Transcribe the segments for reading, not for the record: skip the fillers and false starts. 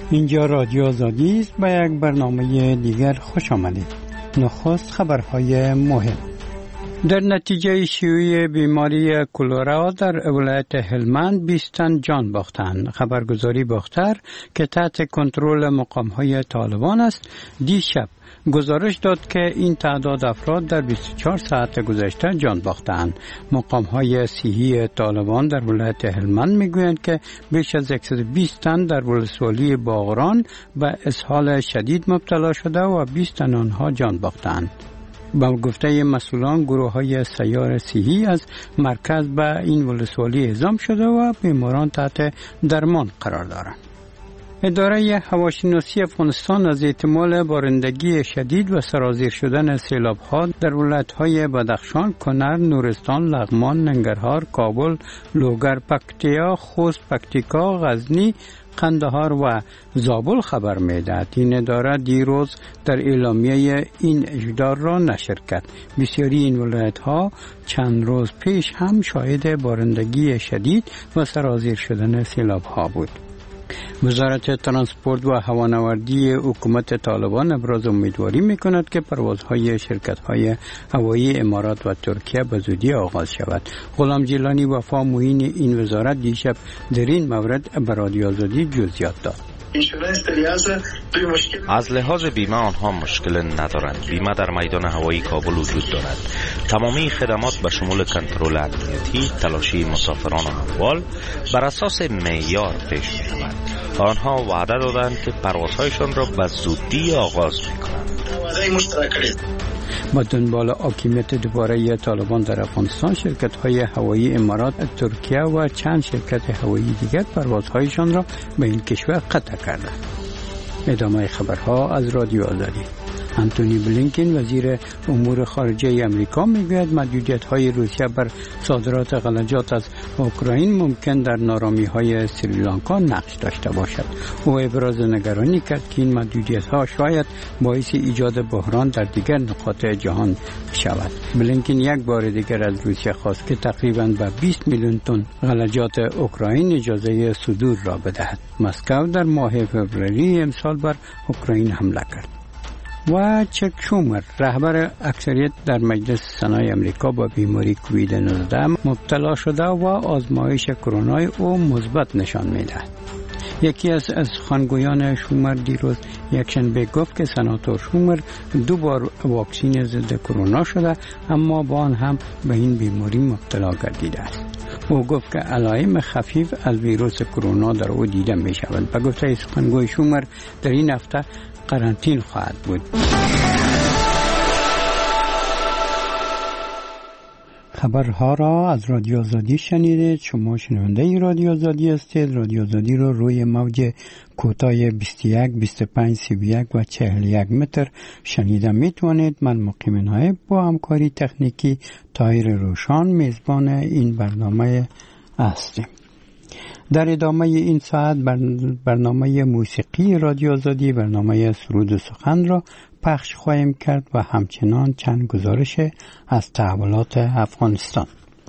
اینجا رادیو آزادی است. با یک برنامه دیگر خوش آمدید. نخست خبرهای مهم. در نتیجه شیوع بیماری کلرا در ولایت هلمند 20 تن جان باختند. خبرگزاری باختر که تحت کنترل مقام‌های طالبان است دیشب گزارش داد که این تعداد افراد در 24 ساعت گذشته جان باختند. مقام‌های صحی طالبان در ولایت هلمند میگویند که بیش از 120 تن در ولسوالی باغران به اسهال شدید مبتلا شده و 20 تن آنها جان باختند. با گفته مسئولان گروه‌های سیار صحی از مرکز به این ولسوالی اعزام شده و بیماران تحت درمان قرار دارند. اداره هواشناسی افغانستان از احتمال بارندگی شدید و سرازیر شدن سیلاب‌ها در ولایت‌های بدخشان، کنر، نورستان، لغمان، ننگرهار، کابل، لوگر، پکتیا، خوست، پکتیکا، غزنی، قندهار و زابل خبر می‌دهد. این اداره دیروز در اعلامیه این اجرا را نشر کرد. بسیاری این ولایت‌ها چند روز پیش هم شاهد بارندگی شدید و سرازیر شدن سیلاب‌ها بود. وزارت ترانسپورت و هوانوردی حکومت طالبان ابراز امیدواری می‌کند که پروازهای شرکت‌های هوایی امارات و ترکیه به زودی آغاز شود. غلام جیلانی وفا معین این وزارت دیشب در این مورد به رادیو آزادی جزئیات داد. از لحاظ بیمه آنها مشکل ندارند. بیمه در میدان هوایی کابل وجود دارد. تمامی خدمات به شمول کنترل امنیتی، تلاشی مسافران و اموال بر اساس معیار پیش می‌رود. آنها وعده دادند که پروازهایشان را به زودی آغاز می‌کنند. با دنبال حاکمیت دوباره طالبان در افغانستان، شرکت‌های هوایی امارات، ترکیه و چند شرکت هوایی دیگر پروازهایشان را به این کشور قطع کردند. ادامه خبرها از رادیو آزادی. انتونی بلینکن وزیر امور خارجه امریکا میگوید محدودیت‌های روسیه بر صادرات غلجات از اوکراین ممکن در نارامی‌های سریلانکا نقش داشته باشد. او ابراز نگرانی کرد که این محدودیت‌ها شاید باعث ایجاد بحران در دیگر نقاط جهان شود. بلینکن یک بار دیگر از روسیه خواست که تقریباً به 20 میلیون تن غلجات اوکراین اجازه صدور را بدهد. مسکو در ماه فوریه امسال بر اوکراین حمله کرد. و چک شومر رهبر اکثریت در مجلس سنای امریکا با بیماری کووید 19 مبتلا شده و آزمایش کرونا او مثبت نشان می‌دهد. یکی از سخنگویان شومر دیروز یکشنبه گفت که سناتور شومر 2 بار واکسین ضد کرونا شده اما با آن هم به این بیماری مبتلا گردیده است. او گفت که علائم خفیف از ویروس کرونا در او دیده می شود. به گفته سخنگوی شومر در این هفته قرنطینه خواهد بود. خبرها را از رادیو آزادی شنیدید. شما شنونده رادیو آزادی هستید. رادیو آزادی را روی موج کوتاه 21 25 31 و 41 متر شنیده میتوانید. من مقیم نایب با همکاری تکنیکی طاهر روشان میزبان این برنامه هستیم. در ادامه این ساعت برنامه موسیقی رادیو آزادی، برنامه سرود و سخن را پخش خواهیم کرد و همچنان چند گزارش از تحولات افغانستان.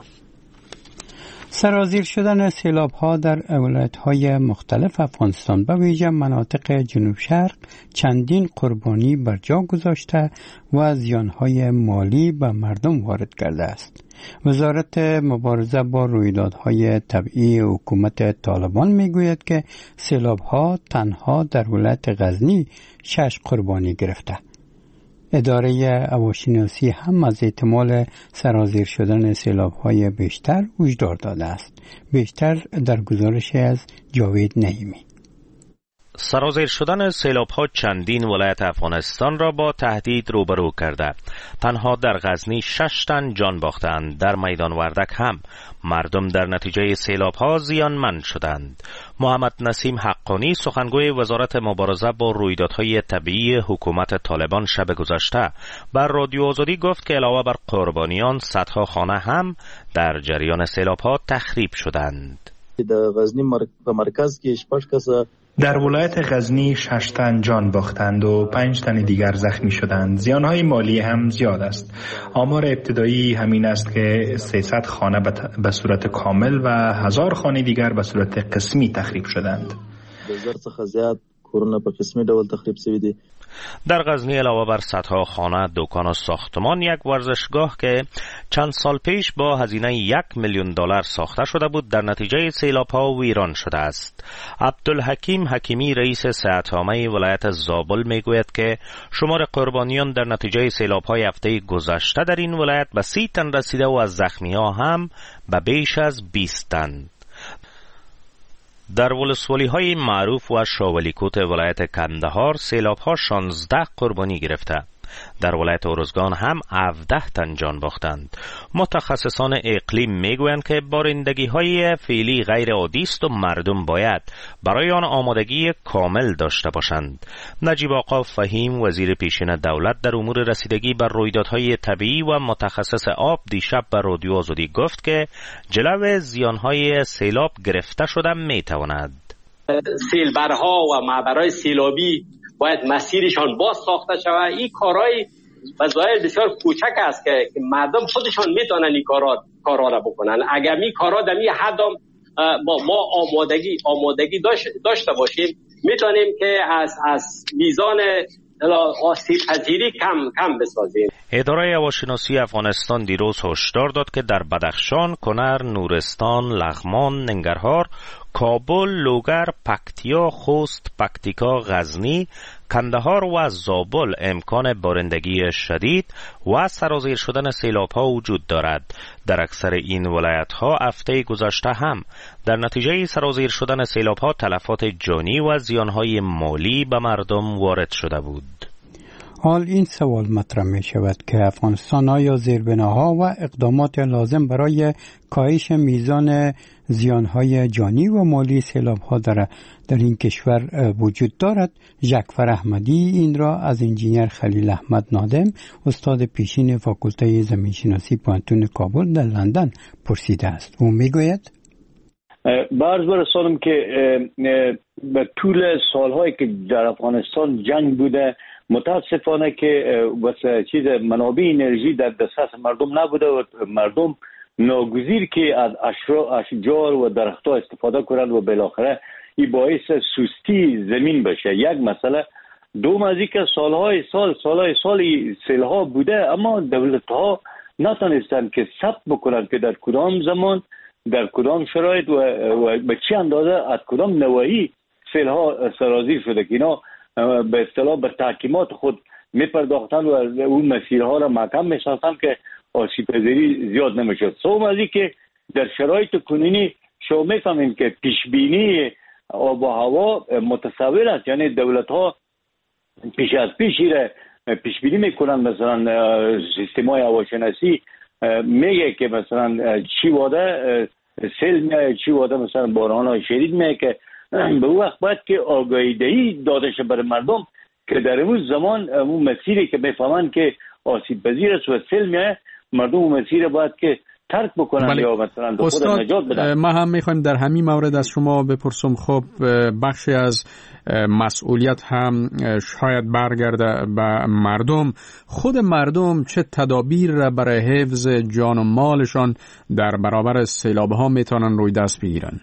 سرازیر شدن سیلاب‌ها در ولایت‌های مختلف افغانستان به ویژه مناطق جنوب شرق چندین قربانی بر جا گذاشته و زیان‌های مالی به مردم وارد کرده است. وزارت مبارزه با رویدادهای طبیعی حکومت طالبان میگوید که سیلاب‌ها تنها در ولایت غزنی 6 قربانی گرفته. اداره هواشناسی هم از احتمال سرازیر شدن سیلاب‌های بیشتر هشدار داده است. بیشتر در گزارش از جاوید نعیمی. سرازیر شدن سیلاب‌ها چندین ولایت افغانستان را با تهدید روبرو کرده. تنها در غزنی 6 تن جان باختند. در میدان وردک هم مردم در نتیجه سیلاب‌ها زیانمند شدند. محمد نسیم حقانی سخنگوی وزارت مبارزه با رویدادهای طبیعی حکومت طالبان شب گذشته بر رادیو آزادی گفت که علاوه بر قربانیان صدها خانه هم در جریان سیلاب‌ها تخریب شدند. در غزنی به مرکز کې 6 کس در ولایت غزنی 6 تن جان باختند و 5 تن دیگر زخمی شدند. زیانهای مالی هم زیاد است. آمار ابتدایی همین است که 300 خانه به صورت کامل و 1000 خانه دیگر به صورت قسمی تخریب شدند. 2000 څخه زیات کورونه په قسمي ډول تخریب شوی دي. در غزنی علاوه بر صدها خانه، دکان و ساختمان، یک ورزشگاه که چند سال پیش با هزینه $1,000,000 ساخته شده بود در نتیجه سیلاب‌ها ویران شده است. عبدالحکیم حکیمی رئیس صحت‌عامه ولایت زابل میگوید که شمار قربانیان در نتیجه سیلاب‌های هفته گذشته در این ولایت به 30 تن رسیده و از زخمی‌ها هم به بیش از 20 تن. در ولسوالی‌های معروف و شاولیکوت ولایت کندهار سیلاب‌ها 16 قربانی گرفته. در ولایت ارزگان هم 17 تن جان باختند. متخصصان اقلیم میگویند که بارندگی‌های فعلی غیر عادی است و مردم باید برای آن آمادگی کامل داشته باشند. نجیب آقا فهیم وزیر پیشین دولت در امور رسیدگی بر رویدادهای طبیعی و متخصص آب دیشب به رادیو آزادی گفت که جلو زیانهای سیلاب گرفته شده میتواند. سیلبرها و معبرهای سیلابی باید مسیرشان باز ساخته شود. این کارهای وظایف بسیار کوچک است که مردم خودشان میتونن این کارا را بکنن. اگر این کارا در این حد ما آمادگی داشته باشیم میتونیم که از میزان آسیب پذیری کم بسازیم. اداره هواشناسی افغانستان دیروز هشدار داد که در بدخشان، کنر، نورستان، لغمان، ننگرهار، کابل، لوگر، پکتیا، خوست، پکتیکا، غزنی، کندهار و زابل امکان بارندگی شدید و سرازیر شدن سیلاب‌ها وجود دارد. در اکثر این ولایت‌ها هفته گذشته هم در نتیجه سرازیر شدن سیلاب‌ها تلفات جانی و زیان‌های مالی به مردم وارد شده بود. حال این سوال مطرح می شود که افغانستان آیا زیربناها و اقدامات لازم برای کاهش میزان زیانهای جانی و مالی سیلاب‌ها در این کشور وجود دارد؟ جعفر احمدی این را از انجینیر خلیل احمد نادم، استاد پیشین فاکولته زمینشناسی پوهنتون کابل در لندن پرسیده است. او میگوید عرض برسانم که به طول سالهایی که در افغانستان جنگ بوده، متاسفانه که چیز منابع انرژی در دسترس مردم نبوده و مردم ناگزیر که از اشجار و درختها استفاده کنند و بالاخره این باعث سستی زمین بشه. یک مسئله. دوم از اینکه سالهای سال سیلها بوده، اما دولت‌ها نتونستند که ثبت بکنند که در کدام زمان، در کدام شرایط و به چه اندازه از کدام نواحی سیلها سرازیر شده که اینا به اصطلاح به تحکیمات خود میپرداختن و اون مسیرها را محکم میساختن که آسیب پذیری زیاد نمیشد. سوم از این که در شرایط کنونی شما میفهمیم که پیشبینی آب و هوا متصور است، یعنی دولت ها پیش از پیشی را پیشبینی میکنن. مثلا سیستم های هواشناسی میگه که مثلا چی واده سیل میاد، چی واده مثلا باران های شدید میاد که به وقت باید که آگاهی دهی داده شه برای مردم که در اون زمان اون مسیری که میفهمن که آسیب پذیر است و سیل میاد، مردم اون مسیر باید که ترک بکنن یا مثلا خود نجات بدن. ما هم میخوایم در همین مورد از شما بپرسم، خب بخشی از مسئولیت هم شاید برگرده به مردم. خود مردم چه تدابیر را برای حفظ جان و مالشان در برابر سیلاب ها میتونن روی دست بگیرن؟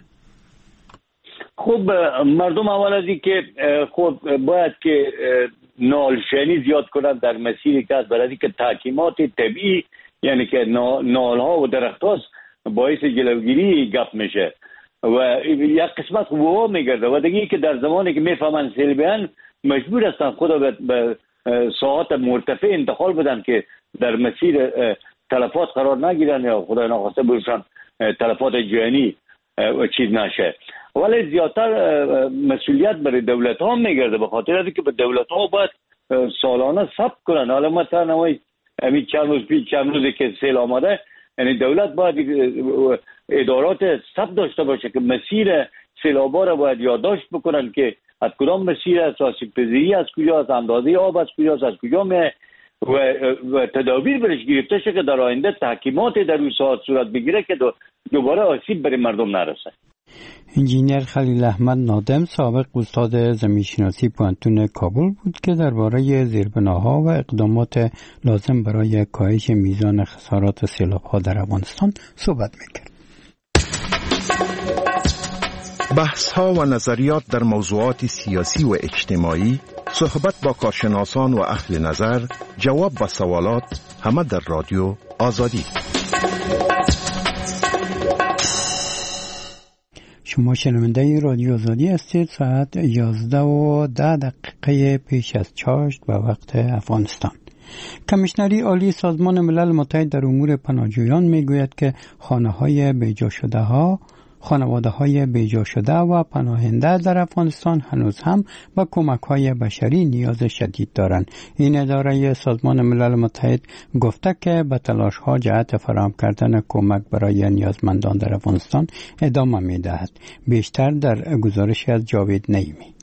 خب مردم اول از این که خود باید که نالشنی زیاد کنند در مسیری که برای این که تحکیمات طبیعی، یعنی که نالها و درختاست باعث جلوگیری گپ میشه و یک قسمت قوه میگرده و دیگه که در زمانی که میفهمن سیل بیان مجبور هستن خود به ساعات مرتفع انتقال بدن که در مسیر تلفات قرار نگیرن یا خدای ناخواسته برشن تلفات جانی چیز نشه. ولی زیادتر مسئولیت برای دولت ها میگرده، به خاطر اینکه به دولت ها باید سالانه ثبت کنن. حالا مثلا همین چند روزی که سیل آمده، یعنی دولت باید ادارات ثبت داشته باشه که مسیر سیلابا را باید یادداشت بکنن که از کدام مسیر است، آسیب پذیری از کجا است، اندازه آب از کجاست، از کجا میه و تدابیر برش گرفته شه که در آینده تحکیمات در اون ساعت صورت بگیره که دوباره آسیب برای مردم نرسه. انجینیر خلیل احمد نادم، سابق استاد زمینشناسی پوهنتون کابل بود که درباره زیربناها و اقدامات لازم برای کاهش میزان خسارات سیلاب‌ها در افغانستان صحبت می‌کرد. بحث‌ها و نظریات در موضوعات سیاسی و اجتماعی، صحبت با کارشناسان و اهل نظر، جواب و سوالات، همه در رادیو آزادی. شما شنونده رادیو آزادی هستید. ساعت 11:10 پیش از چاشت به وقت افغانستان. کمیشنری عالی سازمان ملل متحد در امور پناهجویان میگوید که خانواده‌های بیجا شده و پناهنده در افغانستان هنوز هم به کمک‌های بشری نیاز شدید دارند. این اداره سازمان ملل متحد گفته که به تلاش‌ها جهت فراهم کردن کمک برای نیازمندان در افغانستان ادامه می‌دهد. بیشتر در گزارشی از جاوید نعیمی.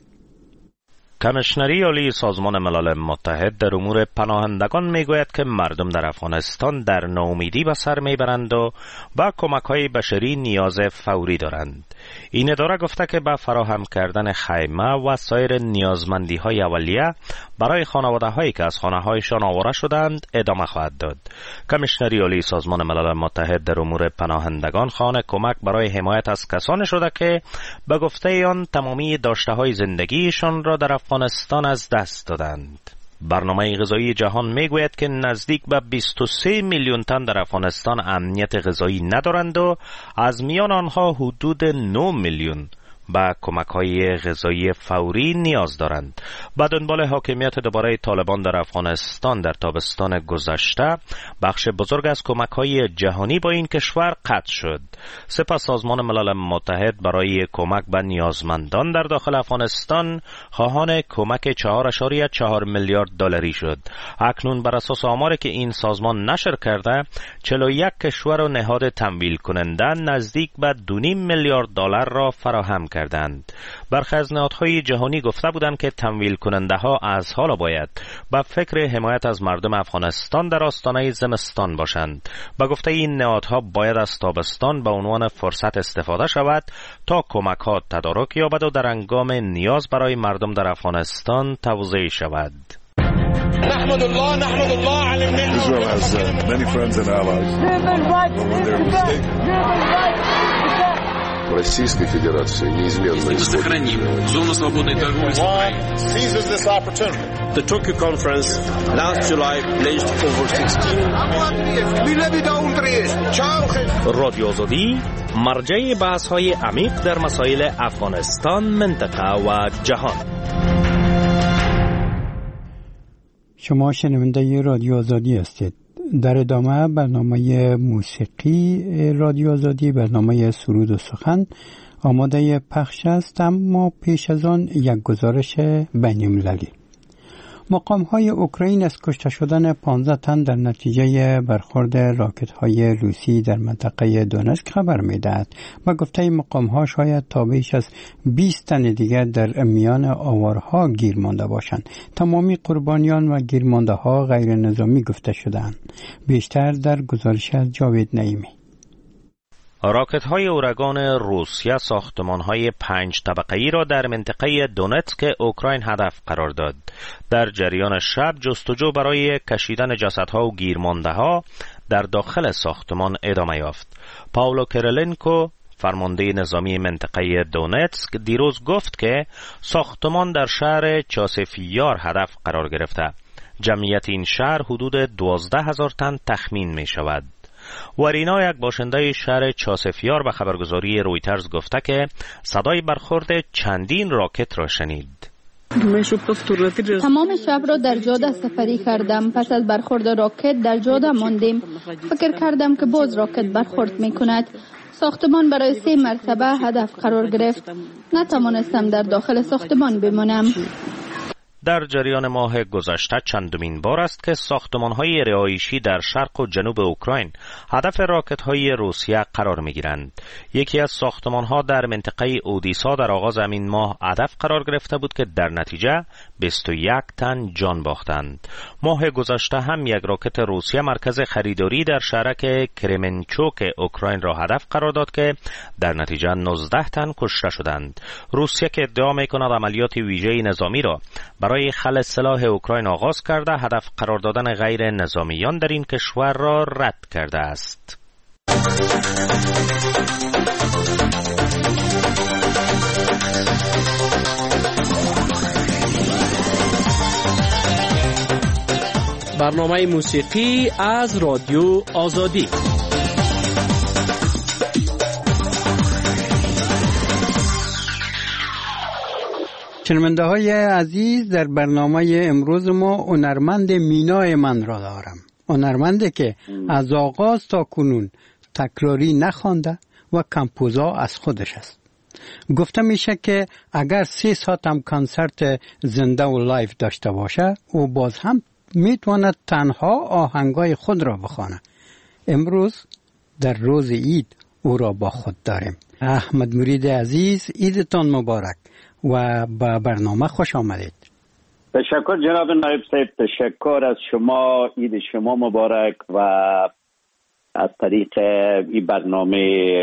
کمیشنری عالی سازمان ملل متحد در امور پناهندگان میگوید که مردم در افغانستان در ناامیدی به سر میبرند و با کمک‌های بشری نیاز فوری دارند. این اداره گفته که به فراهم کردن خیمه و سایر نیازمندی‌های اولیه برای خانواده‌هایی که از خانه‌هایشان آواره شدند ادامه خواهد داد. کمیشنری عالی سازمان ملل متحد در امور پناهندگان خواهان کمک برای حمایت از کسانی شده که به گفته آن تمامی داشته‌های زندگیشان را در افغانستان از دست دادند. برنامه غذایی جهان میگوید که نزدیک به 23 میلیون تن در افغانستان امنیت غذایی ندارند و از میان آنها حدود 9 میلیون به کمک‌های غذایی فوری نیاز دارند. با دنبال حاکمیت دوباره طالبان در افغانستان در تابستان گذشته، بخش بزرگ از کمک‌های جهانی با این کشور قطع شد. سپس سازمان ملل متحد برای کمک به نیازمندان در داخل افغانستان خواهان کمک 4.4 میلیارد دلاری شد. اکنون بر اساس آماری که این سازمان نشر کرده، 41 کشور و نهاد تمویل کننده نزدیک به 2.5 میلیارد دلار را فراهم کردند. برخی از نهادهای جهانی گفته بودند که تمویل کننده ها از حالا باید به فکر حمایت از مردم افغانستان در آستانه زمستان باشند. به گفته این نهادها باید از تابستان به عنوان فرصت استفاده شود تا کمک ها تدارک یابد و در هنگام نیاز برای مردم در افغانستان توزیع شود. نحمد الله علی الملل. Israel has many friends and allies. When they're mistaken. Российской Федерации неизменно сохраним зону свободной торговли с Украиной. Seizes this opportunity. The Tokyo conference last July pledged over 16. رادیو آزادی مرجع بحث‌های عمیق در مسائل افغانستان، منطقه و جهان. شما شنونده رادیو آزادی هستید. در ادامه برنامه موسیقی رادیو آزادی، برنامه سرود و سخن آماده پخش است، اما پیش از آن یک گزارش بین‌المللی. مقام‌های اوکراین از کشته شدن 15 تن در نتیجه برخورد راکت‌های روسی در منطقه دونتسک خبر می‌دهد و گفته مقام‌ها شاید تا بیش از 20 تن دیگر در میان آوارها گیر مانده باشند. تمامی قربانیان و گیرمانده‌ها غیر نظامی گفته شدند. بیشتر در گزارش از جاوید نعیمی. راکت‌های اورگان روسیه ساختمان‌های 5 طبقه‌ای را در منطقه دونتسک اوکراین هدف قرار داد. در جریان شب جستجو برای کشیدن جسدها و گیرمانده‌ها در داخل ساختمان ادامه یافت. پاولو کیریلنکو، فرمانده نظامی منطقه دونتسک، دیروز گفت که ساختمان در شهر چاسفیار هدف قرار گرفته. جمعیت این شهر حدود 12,000 تن تخمین می شود. ورینا، یک باشنده شهر چاسفیار، به خبرگزاری رویترز گفته که صدای برخورد چندین راکت را شنید. تمام شب را در جاده سفری کردم. پس از برخورد راکت در جاده ماندیم. فکر کردم که باز راکت برخورد می کند. ساختمان برای 3 مرتبه هدف قرار گرفت. نتوانستم در داخل ساختمان بمانم. در جریان ماه گذشته چندمین بار است که ساختمان‌های رهایشی در شرق و جنوب اوکراین هدف راکت‌های روسیه قرار می‌گیرند. یکی از ساختمان‌ها در منطقه اودیسا در آغاز همین ماه هدف قرار گرفته بود که در نتیجه 21 تن جان باختند. ماه گذشته هم یک راکت روسیه مرکز خریداری در شهرک کرمنچوک اوکراین را هدف قرار داد که در نتیجه 19 تن کشته شدند. روسیه که ادعا می‌کند عملیات ویژه نظامی را برای خلع سلاح اوکراین آغاز کرده، هدف قرار دادن غیر نظامیان در این کشور را رد کرده است. برنامه موسیقی از رادیو آزادی. شنونده های عزیز، در برنامه امروز ما هنرمند مینای من را دارم. هنرمندی که از آغاز تا کنون تکراری نخوانده و کمپوزا از خودش است. گفته میشه که اگر 3 ساعت هم کنسرت زنده و لایف داشته باشه او باز هم میتواند تنها آهنگای خود را بخوانه. امروز در روز عید او را با خود داریم. احمد مرید عزیز، عیدتان مبارک و با برنامه خوش آمدید. تشکر جناب نایب صاحب، تشکر از شما، عید شما مبارک و از طریق این برنامه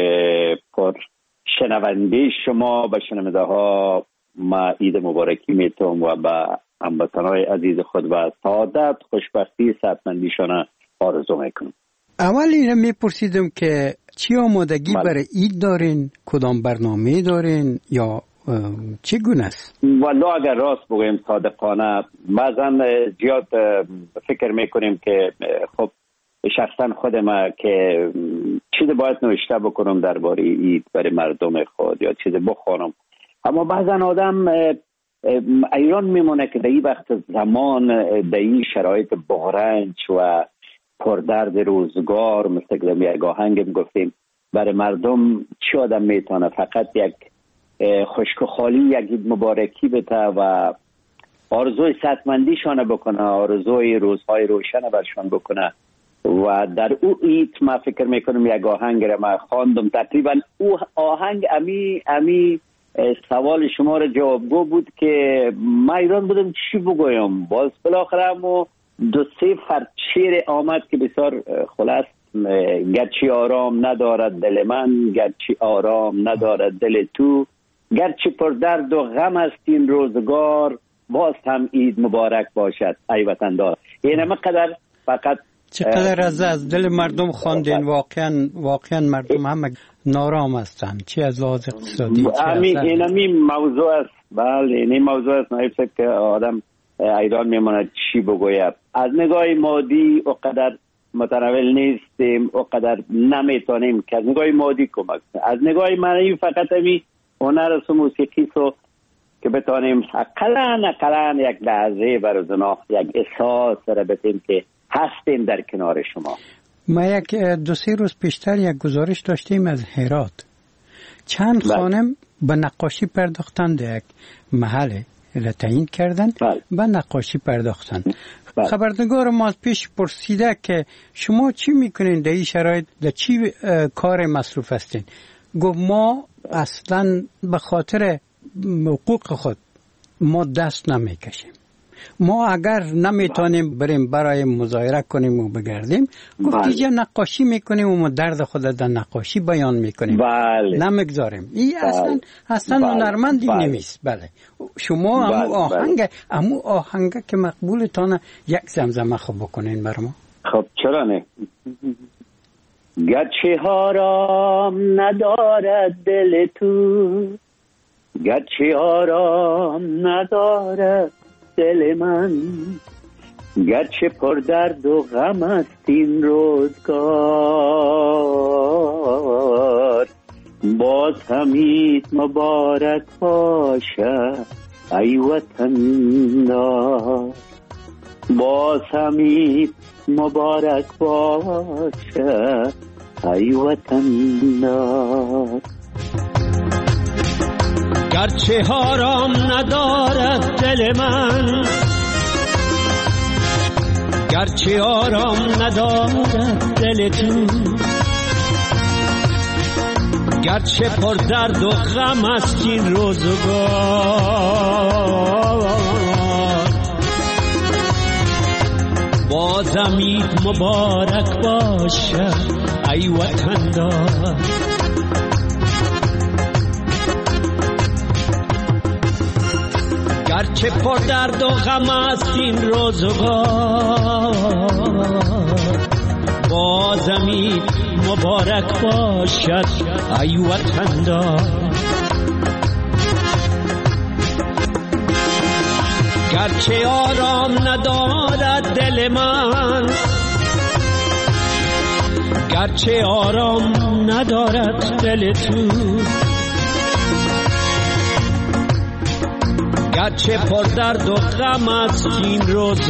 پر شنونده شما به شنونده ها ما عید مبارکی میتونم و به هموطنان عزیز خود و سعادت، خوشبختی، صحتمندیشان آرزو میکنم. اول اینو میپرسیدم که چی آمادگی برای عید دارین؟ کدام برنامه دارین یا چگونه است؟ والله اگر راست بگویم صادقانه بعضا زیاد فکر میکنیم که خب شخصا خودم که چیز باید نوشته بکنم درباره عید برای مردم خود یا چیز بخوانم، اما بعضا آدم ایران میمونه که در این وقت زمان در این شرایط بغرنج و پردرد روزگار مثل که یک آهنگ گفتیم برای مردم چی آدم میتونه فقط یک خشک و خالی یک عید مبارکی بده و آرزوی صحتمندیشان بکنه، آرزوی روزهای روشن برشان بکنه. و در او عید ما فکر میکنم یک آهنگ را ما خواندم، تقریبا او آهنگ امی سوال شما را جوابگو بود که ما ایران بودم چی بگویم. باز بالاخره همو 2-3 فرچیر آمد که بسیار خلاص، گرچه آرام ندارد دل من، گرچه آرام ندارد دل تو، گرچه پر درد و غم است این روزگار، باز هم عید مبارک باشد ای وطندار. این همه قدر فقط چقدر از دل مردم خواندین. واقعا مردم همه نارام هستند، چی از لحاظ اقتصادی. این موضوع است. بله این موضوع است نایب صاحب که آدم ایران میمونه چی بگوید. از نگاه مادی اقدر متناول نیستیم، اقدر نمیتونیم که از نگاه مادی کمک. از نگاه معنوی فقط همی هنر و موسیقی سو که بتونیم اقلا یک لحظه برای یک احساس را بتیم که هستیم در کنار شما. ما یک 2-3 روز پیشتر یک گزارش داشتیم از هرات. چند خانم به نقاشی پرداختند، یک محل را تعیین کردن به نقاشی پرداختن. خبرنگار ما پیش پرسیده که شما چی میکنین در این شرایط، در چی کار مصروف هستین؟ گفت ما اصلا به خاطر حقوق خود ما دست نمیکشیم. ما اگر نمیتونیم بریم برای مظاهره کنیم و بگردیم، گفت اینجا نقاشی میکنیم و ما درد خود در نقاشی بیان میکنیم، نمیگذاریم. این اصلا هنرمندی نمیست. بله شما امو آهنگ که مقبولتانه یک زمزمه خوب بکنین بر ما. خب چرا نه؟ گرچه آرام ندارد دل تو، گرچه آرام ندارد دل من، گرچه پر درد و غم است این روزگار، باز هم عید مبارک باشه ای وطندار، باز هم عید مبارک باشه ای وطندار. گرچه آرام ندارد دل من، گرچه آرام ندارد دل تو، گرچه پر درد و غم است این روزگار، بازم عید مبارک باشه ای وطندار. گرچه پر درد و غم است این روزگار، بازم عید مبارک باشد ای وطندار. گرچه آرام ندارد دل من، گرچه آرام ندارد دل تو، گرچه پر درد و غم است این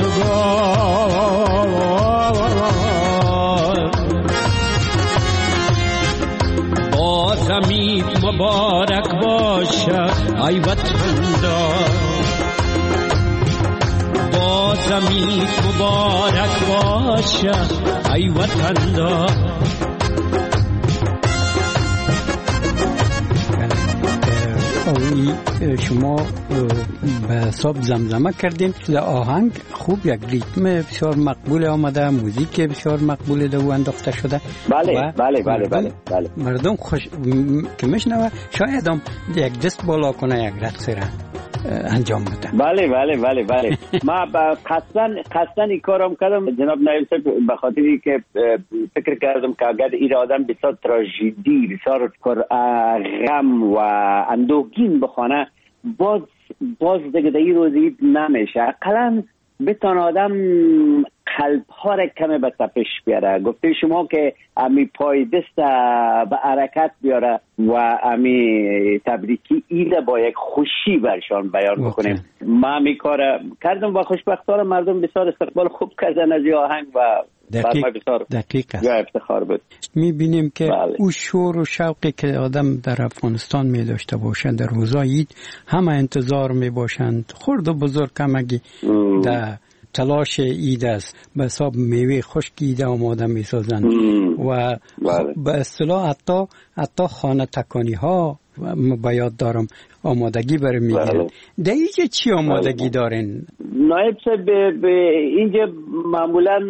روزگار، بازم عید مبارک باشد ای وطندار، بازم عید مبارک باشد ای وطندار. شما به حساب زمزمه کردین در آهنگ خوب، یک ریتم بسیار مقبول آمده، موزیک بسیار مقبول دو انداخته شده. بله بله بله بله بله. مردم خوش که میشنوه شاید هم یک دست بالا کنه، یک رقص را انجام بده. بله بله بله بله. ما قصداً این کارم کردم جناب نایب صاحب، به خاطری که فکر کردم که اگر این آدم بسیار تراژدی، بسیار غم و اندوهگین بخونه، باز دیگه در این روزی نمیشه. اقلاً بتون آدم قلب ها را کمی به تپش بیاره. گفته شما که امی پای دست به حرکت بیاره و امی تبریکی ایده با یک خوشی برشان بیان بکنیم. ما امی کار کردم و خوشبختانه مردم بسیار استقبال خوب کردن از این آهنگ و دقیق است. افتخار بود. میبینیم که او شور و شوقی که آدم در افغانستان می داشته باشند در روزای عید همه انتظار می باشند. خرد و بزرگ همگی در تلاش عید است، به حساب میوه خشک عید آماده می سازند و به اصطلاح حتی خانه تکانی ها به یاد دارم آمادگی برای میگیرن. در اینجا چی آمادگی دارین؟ نایب صاحب اینجا معمولا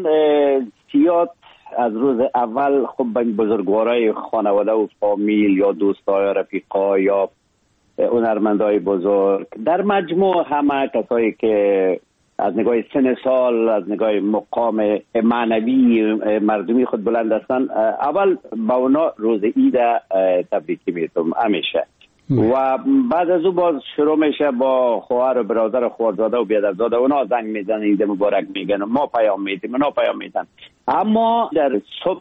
زیاد از روز اول خب بزرگوارای خانواده و فامیل یا دوستای رفیقا یا هنرمندای بزرگ در مجموع همه کسایی که از نگاه سن سال، از نگاه مقام معنوی مردمی خود بلند هستن، اول با اونا روز عید تبریکی میتونم همیشه و بعد از او باز شروع میشه با خواهر و برادر و خواهرزاده و بیادرزاده، اونا زنگ میزنن عید مبارک میگن، ما پیام میدیم، اونا پیام میدن. اما در صبح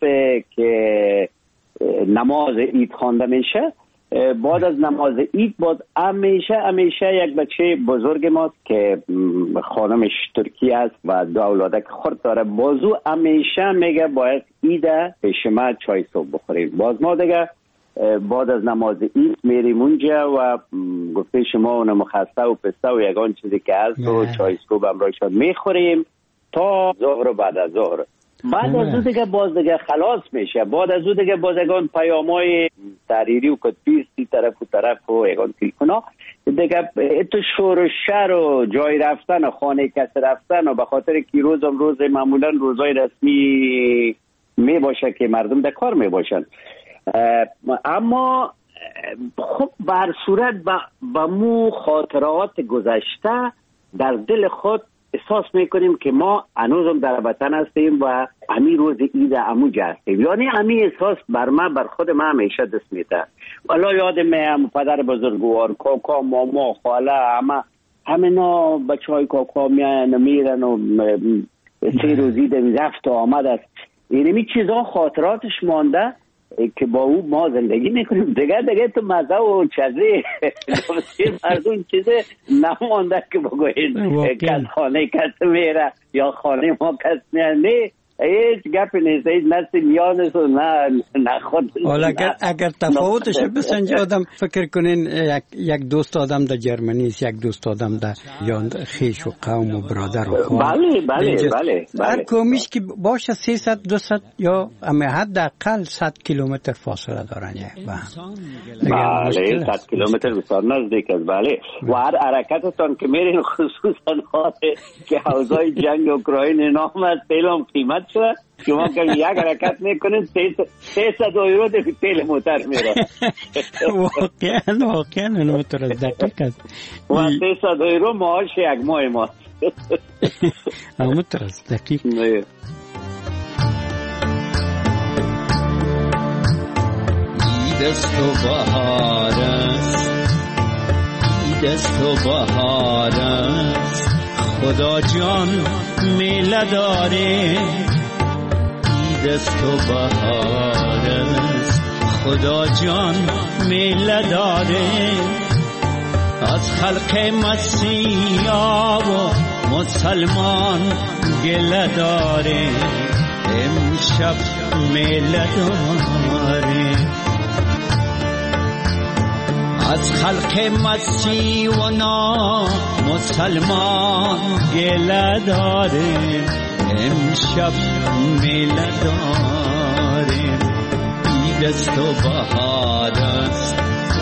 که نماز عید خوانده میشه، بعد از نماز عید باز همیشه یک بچه بزرگ ماست که خانمش ترکی است و دو اولادک خرد داره، بازو همیشه میگه باید عید پیش ما چای صبح بخوریم. باز ما دیگه بعد از نماز عید میریم اونجا و گفته شما اونم خسته و پسته و یگان چیزی که هست و چای صبح همراهشان میخوریم تا ظهر و بعد از ظهر. بعد از او دیگه باز دیگه خلاص میشه. بعد از او دیگه بازگان پیامای تحریری و کتبی سی طرف و طرف و یگان تلفونا دیگه تو شور و شر و جای رفتن و خانه کس رفتن و به خاطر که روزم روز معمولا روزای رسمی میباشه که مردم در کار میباشن. اما خب بر صورت با مو خاطرات گذشته در دل خود احساس میکنیم که ما هنوزم در وطن هستیم و همی روز عید اموجه هستیم. یعنی همی احساس بر خود من همیشه دست میده. والا یاد میام پدر بزرگوار، کاکا، ماما، خاله، همه بچه های کاکا میرن و 3 روز عید رفت و آمد است. اینمی چیزا خاطراتش مانده که با او ما زندگی میکنیم. دیگه تو مزه و چزه مردم چیزه نمانده که بگوید کس خانه کس میره یا خانه ما کس میره. نه، هیچ گپ نیست، هیچ نه سیمیانست و نه خود. حالا اگر تفاوتش بسنج آدم فکر کنین یک دوست آدم در جرمنی است، یک دوست آدم در یا خیش و قوم و برادر و خواه. بله. هر کومیش که باشه 300 200 یا حداقل 100 کیلومتر فاصله دارن. بله 100 کیلومتر بسیار نزدیک است. بله و هر حرکتتان که میرین خصوصا که حوزه جنگ اوکراین نامد پیلم قیمت شده، شما که یک حرکت میکنین 300 یورو ده تیل موتر میره. واقعا موتر از دقیق است و 300 یورو معاش یک ماه ما. موتر از دقیق. است و بهار است، عید است و بهار است، خدا جان میله داره. عید است و بهار است، خدا جان میله داره. از خلق مسیحا و مسلمان گله داره، امشب میله داره. از خلق مسیح و مسلمان گله داره، امشب میله داره. عید است و بهار است.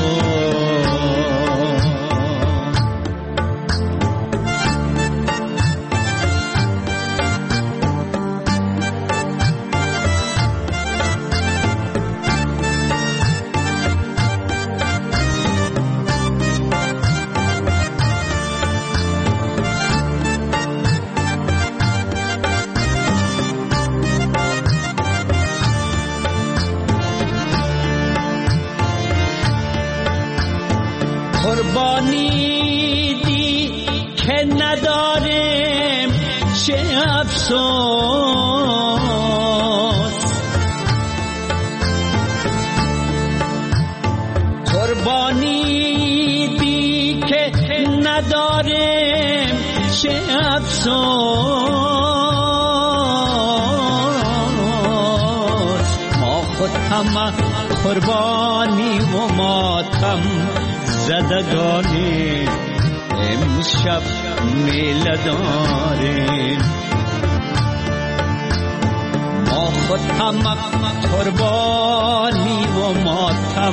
قربانی دی که نداریم چه افسوس، قربانی دی که نداریم چه افسوس. ما خود همه قربانی و ماتم زدگانی، امشب میله داریم. ما خود همه قربانی و ماتم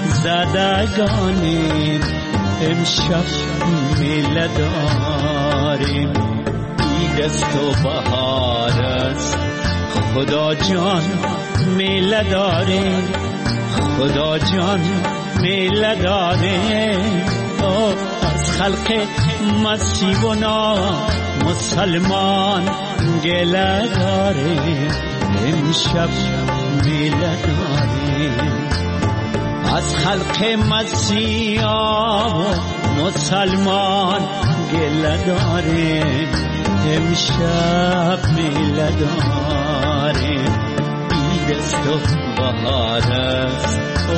زدگانی، امشب میله داریم. عید است و بهار است، خدا جان میله داریم، خدا جان میله داره. از خلق مسیح و مسلمان گله داره، امشب میله داره. از خلق مسیح و مسلمان گله داره، امشب میله داره. عید است و بهار است.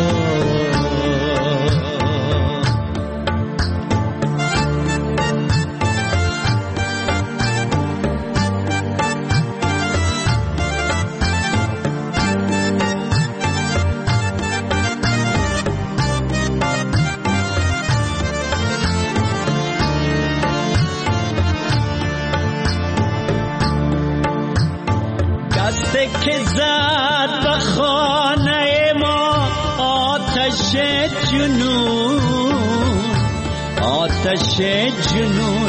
دسته که زد به خانه ما آتش جنون، آتش جنون،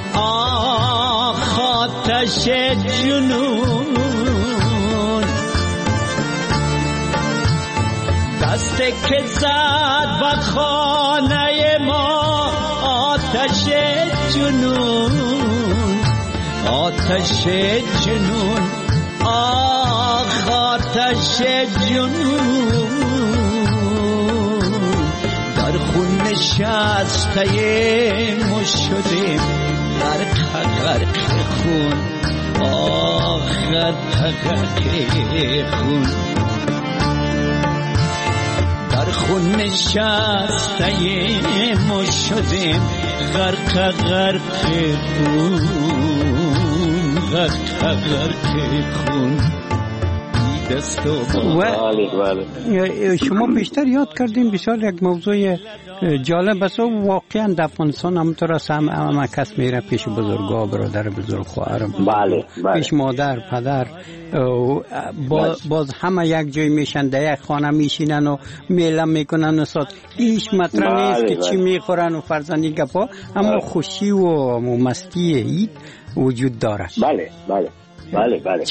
آخ آتش جنون. دسته که زد به خانه ما آتش جنون، آتش جنون، آخ آتش جنون. در خون نشسته ما شدیم غرق غرق خون، آخ غرق خون. در خون نشسته ما شدیم غرق غرق خون، غرق غرق خون. و شما بیشتر یاد کردین بسیار یک موضوع جالب است. واقعا در افغانستان همونطور است، همه کس میره پیش بزرگا، برادر بزرگ، خواهر، پیش مادر، پدر، باز همه یک جای میشن، در یک خانه میشینن و میله میکنن و هیچ مطرح نیست که چی میخورن و فرزندی گپا، اما خوشی و مستی عید وجود داره. بله بله بله بله.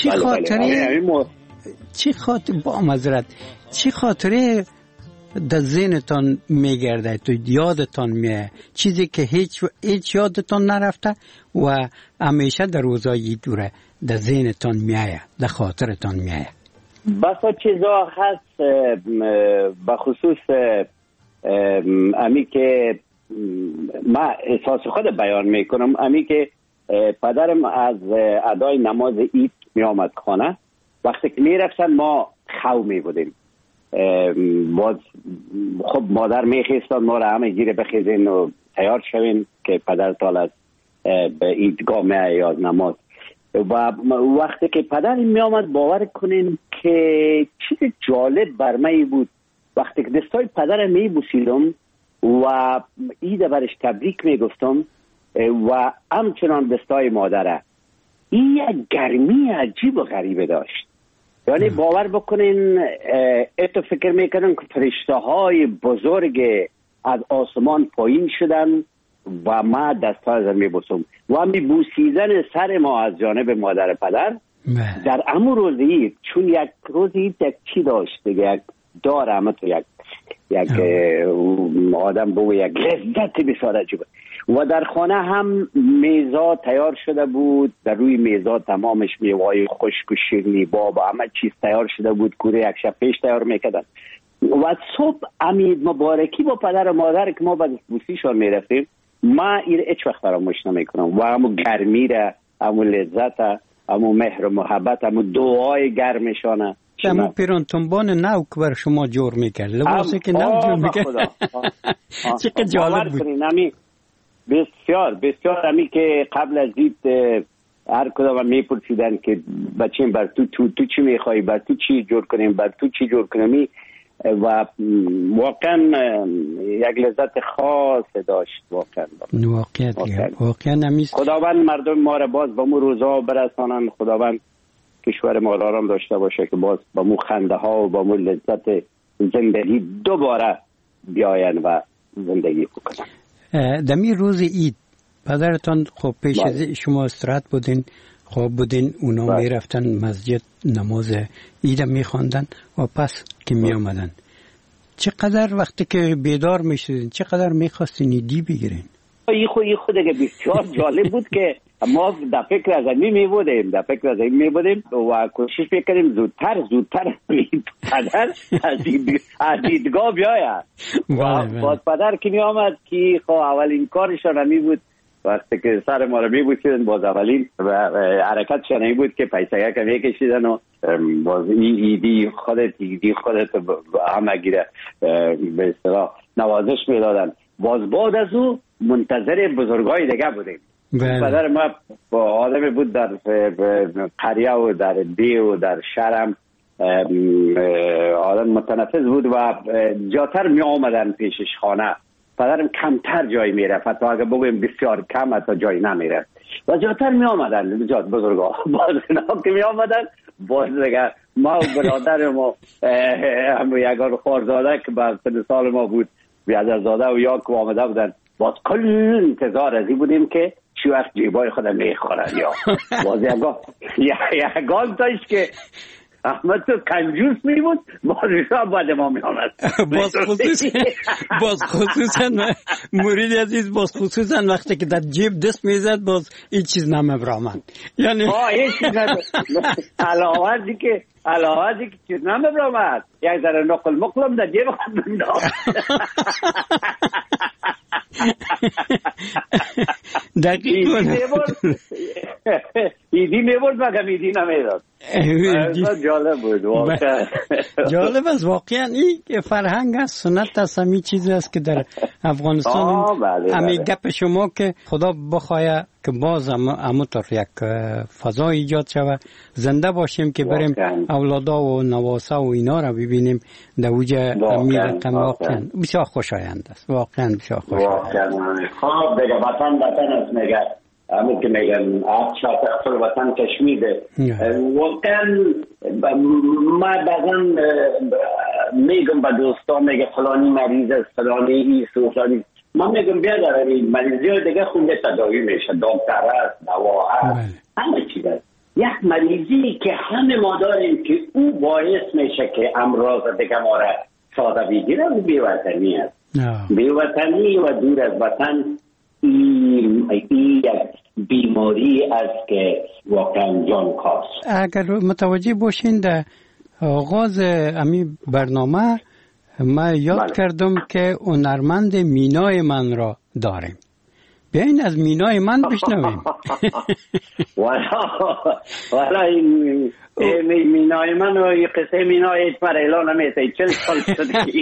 چی خاطر با معذرت چی خاطره در ذهنتان میگرده، تو یادتان میه، چیزی که هیچ یادتان نرفته و همیشه در روزای دوره در ذهنتان میایه، در خاطرتان میایه؟ بسا چیزا هست بخصوص امی که من احساس خود بیان میکنم. امی که پدرم از ادای نماز عید می آمد خانه، وقتی که می رفتن ما خو می بودیم، باز خب مادر می خیستان ما را همه گیره بخیزین و تیار شوین که پدر تال از به عیدگاه می آید نماز. و وقتی که پدر می آمد باور کنین که چیز جالب بر من بود، وقتی که دستای پدر می بوسیدم و عید برش تبریک می گفتم و همچنان دستای مادره، این یک گرمی عجیب و غریبه داشت. یعنی باور بکنین اتو فکر میکنن که فرشته های بزرگ از آسمان پایین شدن و ما دستای از می بوسم و می بوسیدن سر ما از جانب مادر پدر در امو روزی، چون یک روزی یک چی داشت دیگه، یک داره همه تو یک آدم بو یک لذت بسیار عجیبه. و در خانه هم میزا تیار شده بود، در روی میزا تمامش میوای خشک و شیرینی باب همه چیز تیار شده بود، کوره یک شب پیش تیار میکردن. و صبح امید مبارکی با پدر و مادر که ما بعد بوسیشان میرفتیم، ما این هیچ وقت فراموش نمیکنم. و همون گرمی را، همون لذت را، همون مهر و محبت، همون دعای گرمشانه، همون پیران تنبان نو که بر شما جور میکرد، لباسی که نو جور میکرد. چقدر جالب بود. بسیار بسیار. همی که قبل از عید هر کدام میپرسیدن که بچه‌م بر تو چی میخوای، بر تو چی جور کنیم، بر تو چی جور کنیم، و واقعا یک لذت خاص داشت. واقعا نمیست. خداوند مردم ما را باز به مو روزا برسانن، خداوند کشور ما آرام داشته باشه که باز با مو خنده ها و با مو لذت زندگی دوباره بیاین و زندگی بکنن. دمی روز عید پدرتان خب پیش از شما استراحت بودین، خب بودین اونا می رفتن مسجد نماز عید می خواندن و پس که می آمدن، چقدر وقتی که بیدار می شدین چقدر می خواستین ایدی بگیرین؟ این خود دیگه بسیار جالب بود که ما در فکر از این می بودیم و کوشش میکنیم زودتر پدر از دیدگاه بیاید. باز پدر که می آمد که خب اولین کارشان همی بود وقتی که سر ما رو می بوسیدن، باز اولین حرکتشان همی بود که پیسه که می کشیدن و باز ایدی خودت همه گیره به اصطلاح نوازش می دادن. باز بعد از او منتظر بزرگای دیگه بودیم. پدر ما با آدم بود در قریه و در دی و در شرم آدم متنفذ بود و جاتر می آمدن پیشش خانه. پدرم کمتر جای می رفت، حتی اگه بگویم بسیار کم، حتی جای نمی رفت و جاتر می آمدن بزرگا. باز اینا که می آمدن باز دیگه ما و برادر ما هم یکان خوارزاده که بعد 3 سال ما بود بیادرزاده و یا که آمده بودن، باز کل انتظار ازی بودیم که چی وقت جیبای خودم میخورن یا باز یکان داشت که احمد تو کنجوس می بود، بازیشا بعد ما می آمد. باز خصوصا مرید عزیز، باز خصوصا وقتی که در جیب دست می زد باز این چیز نمیبرامد، یعنی این چیز علاوه که چیز نمیبرامد، یک ذره نقل مقلم در جیب خود بنداخت. دقیق ایدی میبرد مگم ایدی نمیداد. جالب بود واقعا. جالب است واقعا. این فرهنگ است، سنت است، همین چیزی است که در افغانستان همین گپ شما که خدا بخواه که باز همونطور یک فضا ایجاد شود، زنده باشیم که بریم اولادا و نواسا و اینا را ببینیم در اوجه همین رقم. واقعا بسیار خوشایند است، واقعا بسیار خوشایند. خب دیگه وطن است میگه، همون که میگن شاید اختر وطن کشمیره. واقعا ما بعضا میگم به دوستان، میگه فلانی مریض است، فلانی ایست و فلانی، من میگم بیا در این مریضی های دیگه خونده تداوی میشه، دکتر است، دوا هست، همه چیز است. یک مریضی که همه ما داریم که او باعث میشه که امراض دیگه ما را ساده بگیره، او بیوطنی است. بیوطنی و دور از وطن این یک بیماری است که واقعا جان کاست. اگر متوجه باشین در آغاز امی برنامه ما یاد کردم که هنرمند مینای من را داریم. بیاین از مینای من بشنویم. والا این مینای من و این قصه مینای هیچ بر اعلان نمیشه. 40 سال شده که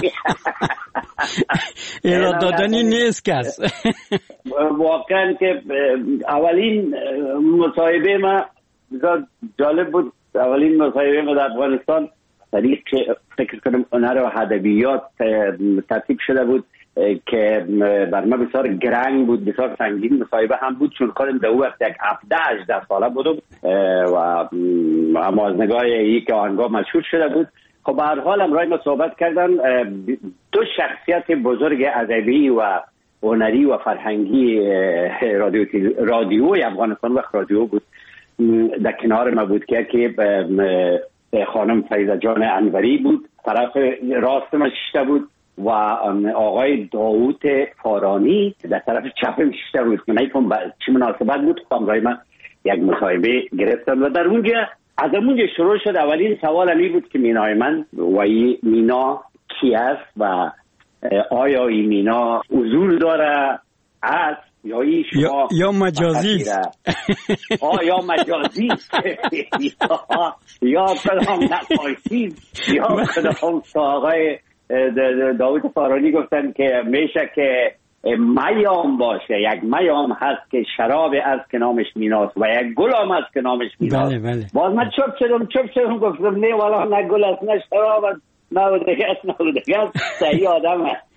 اعلان دادنی نیست کس. واقعا که اولین مصاحبه ما بسیار جالب بود. اولین مصاحبه ما در افغانستان طریق فکر کنم هنر و ادبیات ترتیب شده بود که بر ما بسیار گرنگ بود، بسیار سنگین مصاحبه هم بود، چون خودم در اون وقت یک 17-18 ساله بودم و اما از نگاه ای که آنگاه مشهور شده بود. خب به هر حال امروز ما صحبت کردن دو شخصیت بزرگ ادبی و هنری و فرهنگی رادیوی افغانستان، وقت رادیو بود، در کنار ما بود که خانم فریده جان انوری بود، طرف راست ما شیشته بود و آقای داوود فارانی در طرف چپم شیشته بود. من نیفهم چه مناسبت بود. خواهم من یک مصاحبه گرفتم و در اونجا از اونجا شروع شد. اولین سوال امی بود که مینای من و این مینا کی است و آیا این مینا حضور داره است یا مجازی یا مجازی یا کدام نقاشی یا کدام. آقای داوود فارانی گفتن که میشه که میام باشه، یک میام هست که شراب از که نامش میناست و یک گل هم هست که نامش میناست. بله. باز من چپ شدم گفتم نه والا نه گل است نه شراب است نه دیگه است صحیح آدم هست.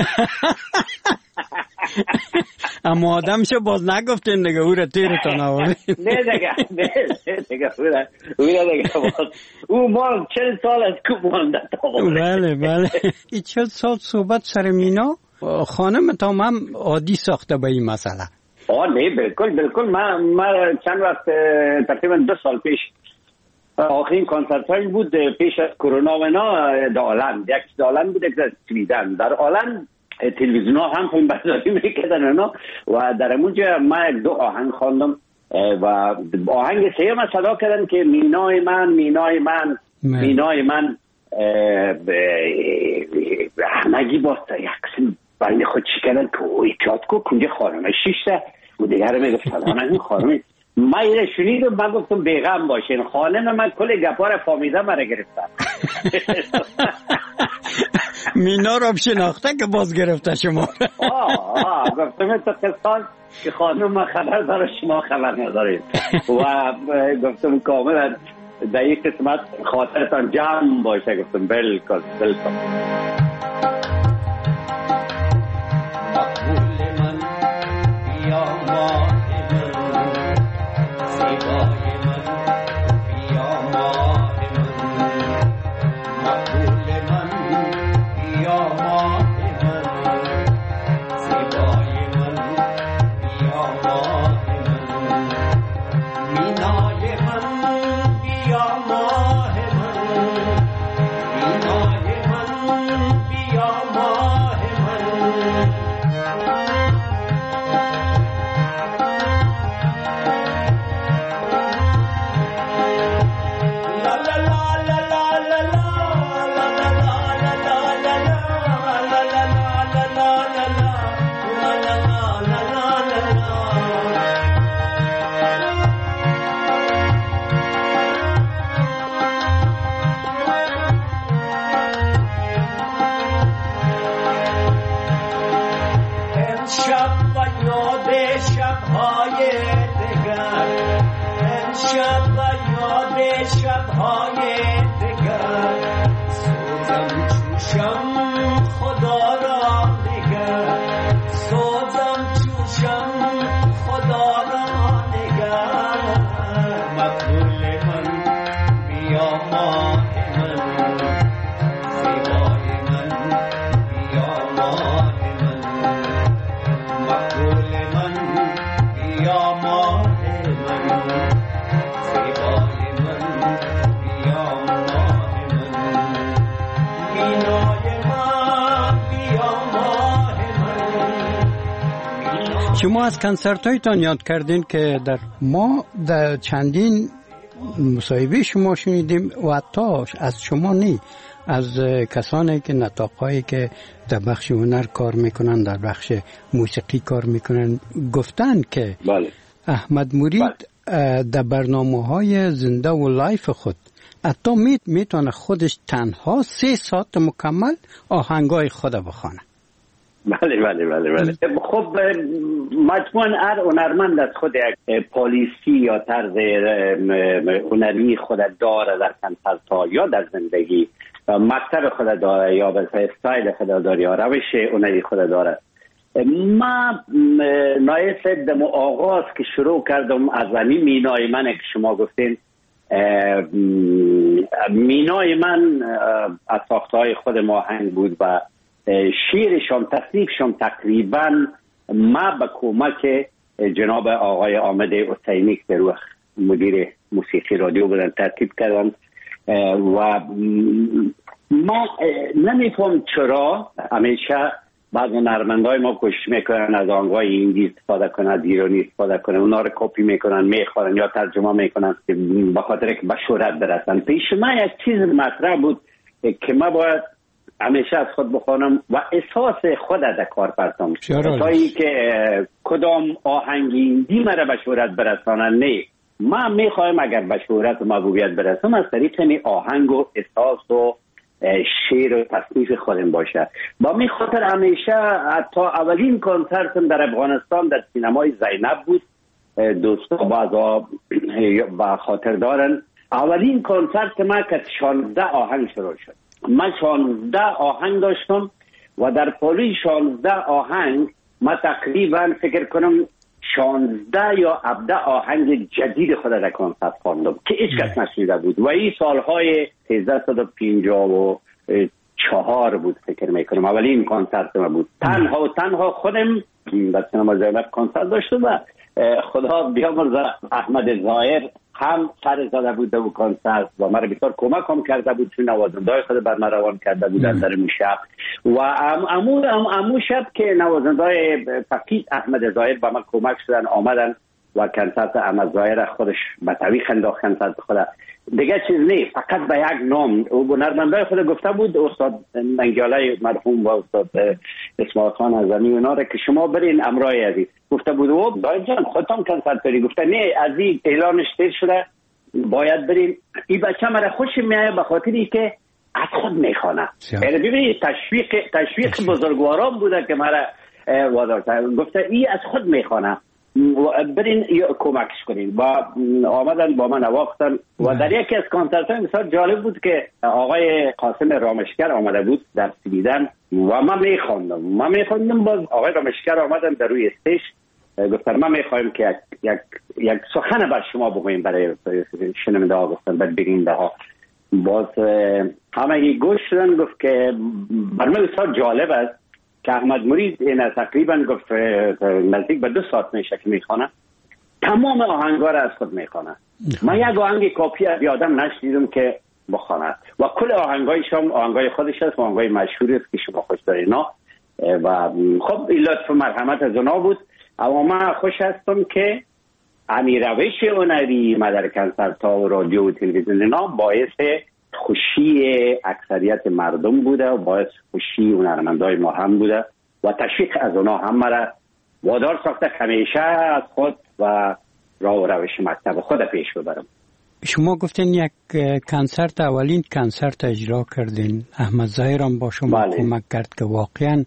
اما آدمشو باز نگفتین دیگه، او را تیرتان آوردین. نه دیگه او ما 40 سال از کوب مانده. بله این 40 سال صحبت سر مینا خانم تا هم عادی ساخته به این مسئله. نه بالکل من چند وقت تقریبا 2 سال پیش آخرین کنسرت هایی بود پیش از کرونا و اینا در آلند، یک در آلند بود یک در سویدن. در آلند تلویزیون ها هم فیلم برداری میکردن اینا و در اونجا من 2 آهنگ خواندم و آهنگ سیوم صدا کردن که مینای من همگی باستا یک قسم بند خود چی کردن که احتیاط کو کنجا خانمه شیشته و دیگر رو میگفتن این خانمه. من ایره شنیدم، من گفتم بیغم باشین، خانم من کل گپار فامیده مرا گرفتن. مینا رو شناخته که باز گرفته شما. گفتم تو قصان که خانم من خبر داره شما خبر ندارید و گفتم کاملا در این قسمت خاطرتان جمع باشه. گفتم بالکل شما از کنسرت هایتان یاد کردین که در چندین مصاحبه شما شنیدیم و حتی از شما نی، از کسانی که نطاقایی که در بخش هنر کار میکنن، در بخش موسیقی کار میکنن، گفتن که بله. احمد مرید در برنامه‌های زنده و لایف خود حتی میتونه خودش تنها 3 ساعت مکمل آهنگای خود بخونه. بله بله بله بله. خب مجموعاً هر هنرمند از خود یک پالیسی یا طرز هنری خود داره در کنسرت‌ها یا در زندگی، مکتب خود داره یا به استایل خود داره یا روش هنری خود داره. ما نایست دم آغاز که شروع کردم از همین مینای من که شما گفتین، مینای من از ساختهای خود آهنگ بود و شیرشان تصنیفشان تقریبا ما به کمک جناب آقای آمد حسینی که روح مدیر موسیقی رادیو بودن ترتیب کردم و ما نمیفهم چرا همیشه بعض هنرمندای ما کوشش میکنن از آهنگای انگلیسی استفاده کنن، از ایرانی استفاده کنن، اونا رو کپی میکنن، میخورن یا ترجمه میکنن به خاطر که به شهرت برسن. پیش ما یک چیز مطرح بود که ما باید همیشه از خود بخوانم و احساس خود در کار پرتم تایی که کدام آهنگ ایندی مرا به شهرت برسانن. نه، ما میخوایم اگر به شهرت و محبوبیت برسم از طریق این آهنگ و احساس و شعر و تصنیف خودم باشه. با می خاطر همیشه تا اولین کنسرتم در افغانستان در سینمای زینب بود. دوستا بعضا با خاطر دارن اولین کنسرت ما که 16 آهنگ شروع شد. من 16 آهنگ داشتم و در پولی 16 آهنگ ما تقریبا فکر کنم 16 یا 17 آهنگ جدید خود در کنسرت خواندم که هیچ کس نشنیده بود و این سالهای 1354 بود فکر میکنم اولین کنسرت ما بود. تنها خودم در سینما زینب کنسرت داشتم و خدا بیامرزه احمد ظاهر هم سر زده بود در کنسرت و مرا بسیار کمک هم کرده بود، چون نوازنده‌های خود بر من روان کرده بود در شب و امو شب که نوازنده‌های فقید احمد ظاهر با من کمک شدن آمدن و کنسرت احمد ظاهر خودش به طریق انداخت کنسرت خود دیگه چیز نه، فقط به یک نام او هنرمندای خود گفته بود استاد منگیاله مرحوم و استاد اسماعیل خان اعظمی اونا را که شما برین امرای عزیز گفته بود او دایم جان خودتان کنسرت داری، گفته نه از این اعلانش دیر شده باید بریم. این بچه مرا خوش میایه به خاطری که از خود میخوانه. یعنی ببینید تشویق بزرگواران بوده که مرا وادار کرد، گفته این از خود میخوانه برین کمکش کنین و آمدن با من نواختن و در یکی از کنسرت‌های بسیار جالب بود که آقای قاسم رامشگر آمده بود در سویدن و من میخوندم باز آقای رامشگر آمدن در روی استیج گفتن ما میخوایم که یک سخن بر شما بگوییم برای شنونده ها، گفتن بعد بگیم ها باز همه گوش شدن. گفت که برای بسیار جالب است که احمد مرید این تقریبا گفت نزدیک به 2 ساعت میشه که میخوانه، تمام آهنگا را از خود میخوانه. من یک آهنگ کاپی از یادم نشنیدم که بخوانه و کل آهنگایشم آهنگای خودش است و آهنگای مشهوری است که شما خوش دارین و خب این لطف و مرحمت از اونا بود. اما من خوش هستم که همین روش هنری ما در کنسرت‌ها و رادیو و تلویزیون اینا باعث خوشی اکثریت مردم بوده و باعث خوشی هنرمندای ما هم بوده و تشویق از اونا هم مرا وادار ساخته همیشه از خود و راه و روش مکتب خود پیش ببرم. شما گفتین یک کنسرت اولین کنسرت اجرا کردین، احمد ظاهر هم با شما کمک کرد که واقعا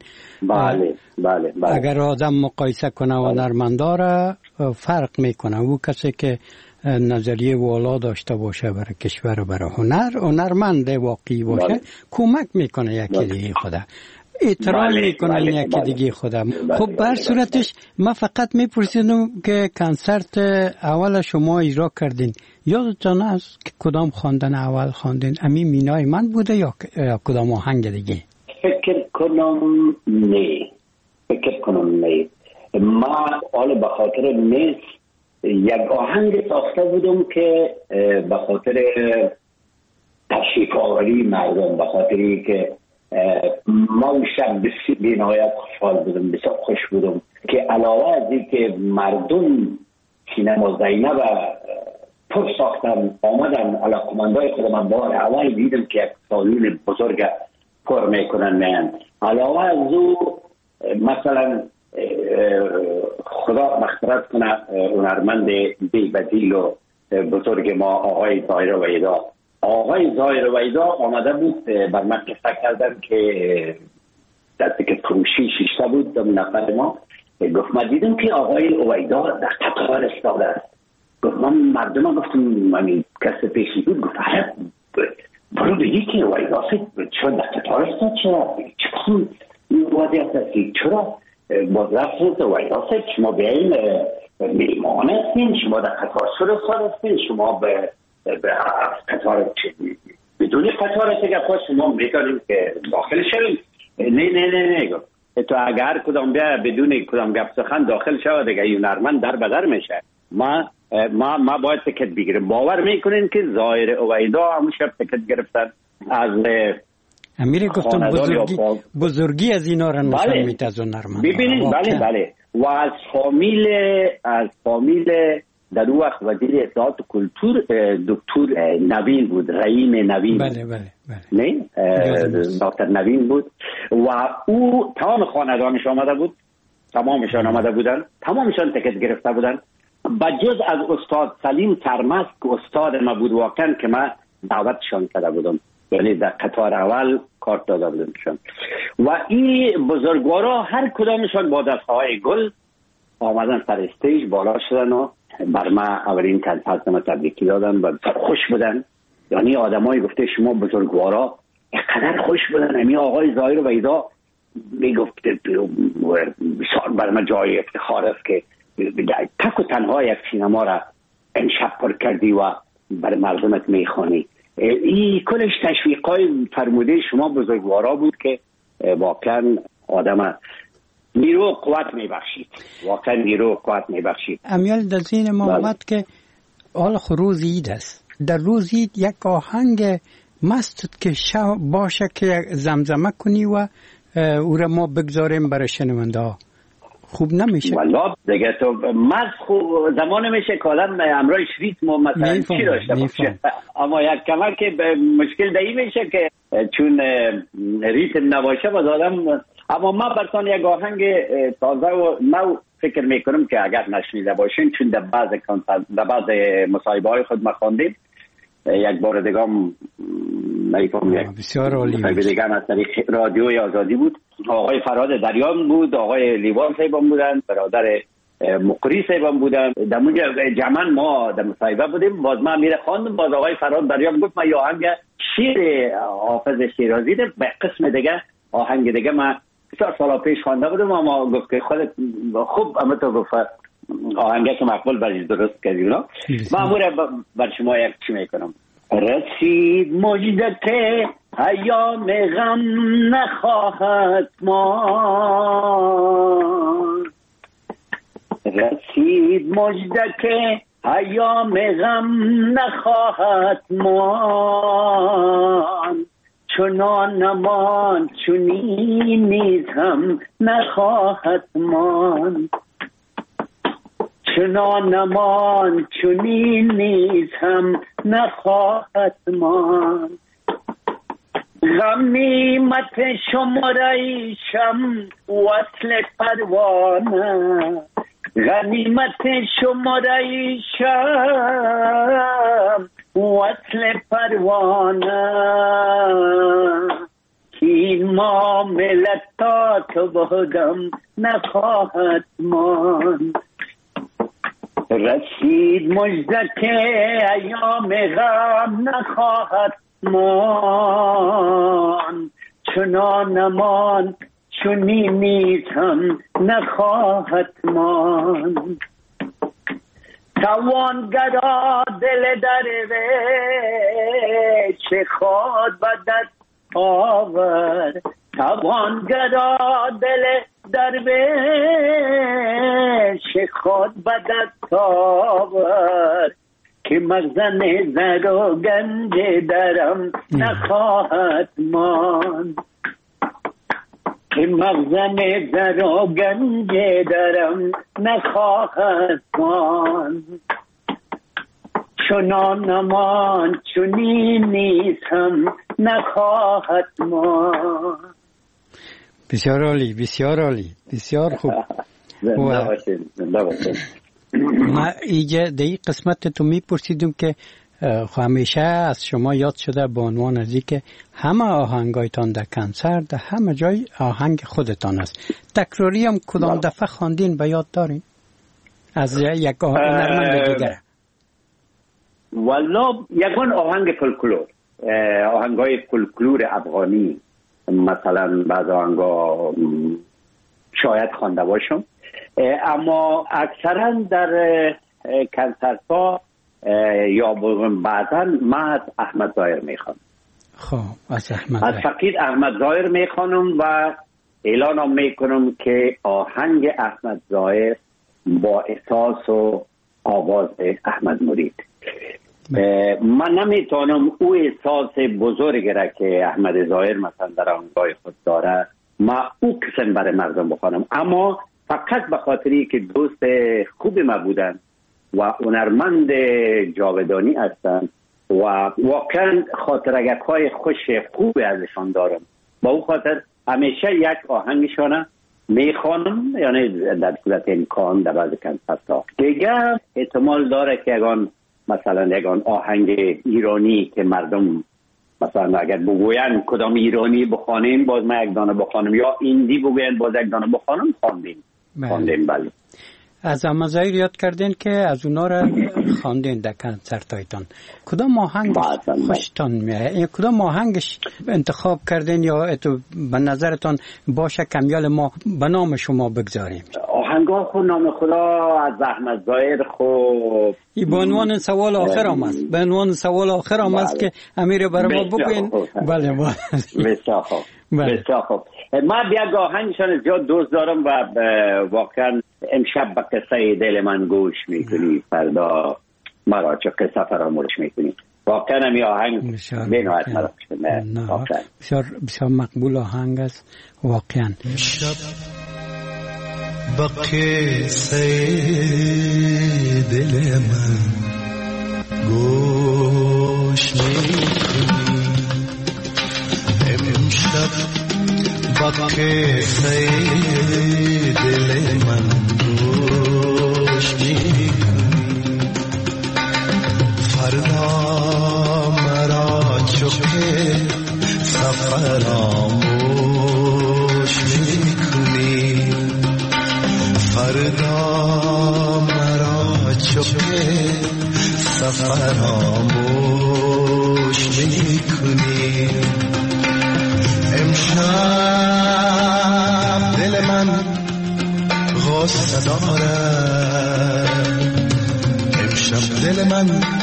بله. اگر آدم مقایسه کنه و هنرمندا را فرق میکنه، او کسی که نظریه والا داشته باشه برای کشور و برای هنرمند واقعی باشه کمک میکنه یکی دیگه خدا احترام میکنه یکی دیگه خدا. خب بر صورتش من فقط میپرسیدم که کنسرت اول شما اجرا کردین یادتون است که کدام خواندن اول خواندین؟ امی مینای من بوده یا کدام آهنگ دیگه؟ فکر کنم نه ما حالا به خاطر نیست یک آهنگ ساخته بودم که به خاطر تشویق آوری مردم، به خاطری که ما اون شب بی‌نهایت خوشحال بودم، بسیار خوش بودم که علاوه از این که مردم سینما زینب پر تور ساختم آمدن علاقمندای خودم بار اول دیدم که یک سالون بزرگ پر میکنن میان. علاوه از او مثلا خدا مغفرت کنه هنرمند بی بدیل و بزرگ ما آقای ظاهر ویدا. آقای ظاهر ویدا آمده بود بر من قصه کردن که دسته که فروشی شیشته بود دو نفر ما. گفت من دیدم که آقای ویدا در قطار استاده است. گفت من مردم گفتم من کس پیشی بود. گفت برو بگی که ویدا چرا در قطار استاد چرا چه وضعیت است چرا باز رفت ویدا شما بیاین میمان هستین شما در قطار فرستاد هستین شما به قطار بدون قطار است شما میتونید که داخل شوید. نه گفت تو اگر کدام بیا بدون کدام گپ سخن داخل شود دیگه هنرمند در بدر میشه. ما باید تکت بگیریم. باور میکنین که ظاهر اویدا همون شب تکت گرفتن از امیر گفتم بزرگی از اینا را نشان میده از هنرمند. ببینید بله و از فامیل در اون وقت وزیر اطلاعات و کلتور دکتر نوین بود، رحیم نوین. بله نه دکتر نوین بود و او تمام خاندانش آمده بود، تمامشان آمده بودن، تمامشان تکت گرفته بودن بجز از استاد سلیم ترمست که استاد ما بود واقعا که من دعوتشان کرده بودم، یعنی در قطار اول کارت داده بودمشان و این بزرگوارا هر کدامشان با دستهای گل آمدن سر استیج بالا شدن و بر ما اولین تقدیم تبریکی دادن و خوش بودن. یعنی آدمایی گفته شما بزرگوارا اینقدر خوش بودن. همین آقای ظاهر ویدا میگفت بسیار بر ما جای افتخار است که تک و تنها یک سینما را امشب پر کردی و بر مردمت میخوانی. این کلش تشویقای فرموده شما بزرگوارا بود که واقعا آدم نیرو قوت میبخشید، واقعا نیرو قوت میبخشید. امیال در ذهن ما آمد که حالا روز عید است، در روز عید یک آهنگ مست که باشه که زمزمه کنی و او را ما بگذاریم برای شنونده ها خوب نمیشه؟ والا دیگه تو مست خوب زمان میشه کالم امرای شریط ما مثلا چی داشته باشه، اما یک کمر که مشکل دایی میشه که چون ریتم نباشه باز آدم. اما من براتون یک آهنگ تازه و نو فکر میکنم که اگر نشنیده باشین چون در بعض مصاحبه های خود ما خواندیم یک بار دیگه بسیار عالی دیگه از طریق رادیوی آزادی بود. آقای فراد دریان بود، آقای لیوان صاحبان بودن، برادر مقری صاحبان بودن. در اونجا جمعا ما در مصاحبه بودیم. باز من میره خواندم، باز آقای فراد دریان گفت من یه آهنگ شیر حافظ شیرازی ده به قسم دیگه آهنگ دیگه من 4 سال پیش خوانده بودم، اما گفت که خودت خوب اما تو گفت آهنگه که مقبول برای درست کردی. من امور بر شما یک چی میکنم. رسید مجده که ایام غم نخواهد مان، رسید مجده که ایام غم نخواهد مان، چنان نمان چنین نیز هم نخواهد مان، چنان نمان چنین نیز هم نخواهد مان. غم نیمت شماره شم وصل پروانه، غنیمت شماره شم وصل پروانه، این معاملت تا تو بودم نخواهد مان. رسید مجده که ایام غم نخواهد مان، چنان نمان چنین نیز هم نخواهد مان. توانگرا دل درویش خود بدت آور، توانگرا دل درویش خود بدت آور، که مخزن زر و گنج درم نخواهد مان، که مخزن زر و گنج درم نخواهد مان. چنانمان چنین نیستم نخواهد ما. بسیار عالی، بسیار عالی، بسیار خوب. زنده باشید. ما اینجا در این قسمت تو میپرسیدم که همیشه از شما یاد شده به عنوان از که همه آهنگایتان در کنسرت در همه جای آهنگ خودتان است. تکراری هم کدام دفعه خواندین به یاد دارین از یک هنرمند دیگر؟ والا یکان آهنگ فولکلور، آهنگای فولکلور افغانی، مثلا بعض آهنگا شاید خوانده باشم، اما اکثرا در کنسرت ها یا بعضا من از احمد ظاهر میخوانم. خب از فقید احمد ظاهر میخوانم و اعلانم میکنم که آهنگ احمد ظاهر با احساس و آواز احمد مرید. من نمیتونم او احساس بزرگی را که احمد ظاهر مثلا در آهنگای خود داره ما او قسم برای مردم بخوانم، اما فقط به خاطری که دوست خوب ما بودن و هنرمند جاودانی هستن و واقعا خاطرگک های خوش خوب ازشان دارم، با او خاطر همیشه یک آهنگشانه میخوانم، یعنی در صورت امکان در بعض کنسرت ها. دیگه احتمال داره که مثلا یگان آهنگ ایرانی که مردم مثلا اگر بگوین کدام ایرانی بخوانیم باز من یک دانه بخوانم، یا ایندی بگوین باز یک دانه بخوانم، خواندیم. بله. از احمد ظاهر یاد کردین که از اونا را خواندین در کنسرت هایتان. کدام آهنگ خوشتان میاد؟ کدام آهنگش انتخاب کردین یا تو به نظرتان باشه کمیال ما به نام شما بگذاریم؟ آهنگا خود نام خدا از احمد ظاهر خود این به عنوان سوال آخر هم است، به عنوان سوال آخر هم است که امیر برای ما بگوین. بله بسیار خوب. بسیار خوب. من یک آهنگشان زیاد دوست دارم و واقعا امشب به قصه دل من گوش میکنی، فردا مرا چه قصه فراموش میکنی. واقعا همی آهنگ بینویت مرا بسیار مقبول آهنگ است واقعا. امشب به قصه دل من گوش میکنی، امشب با قصه دل من گوش میکنی، فردا مرا چوکه سفراموش میکنی، فردا مرا چوکه سفراموش میکنی. امشب دل من غصه داره، امشب دل من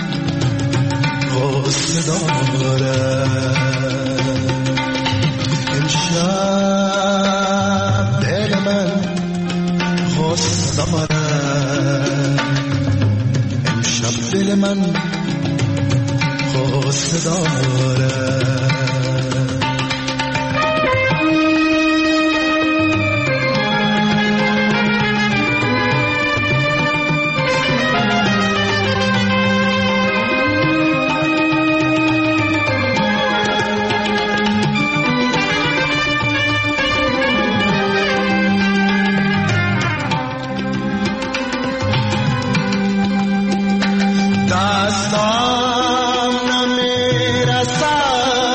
غصه داره، امشب دل من غصه داره، امشب دل من غصه داره. دستم نمیرسد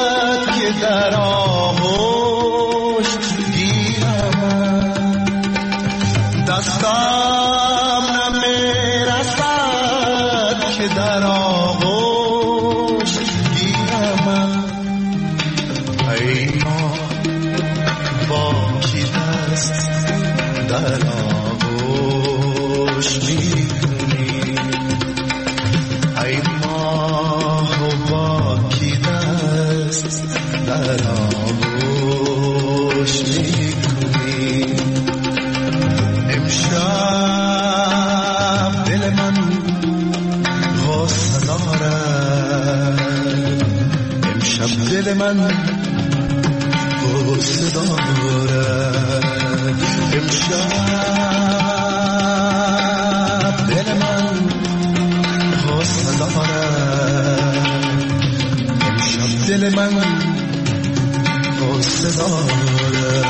من غصه داره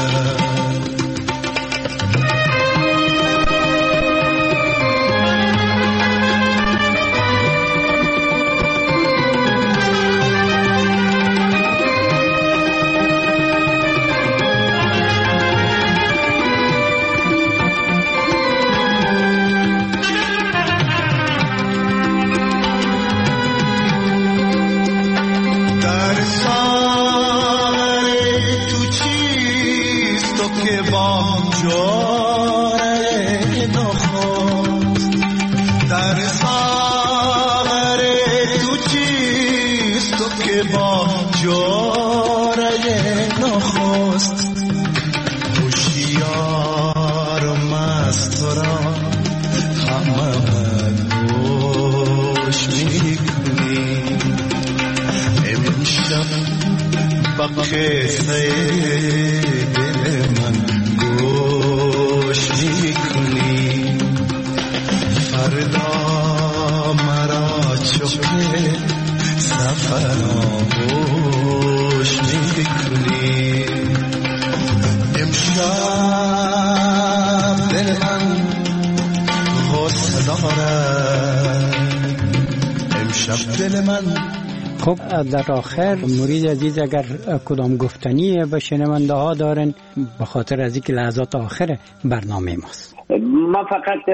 خب در آخر مرید عزیز اگر کدام گفتنی به شنونده ها دارن به خاطر از اینکه لحظات آخر برنامه ماست. من فقط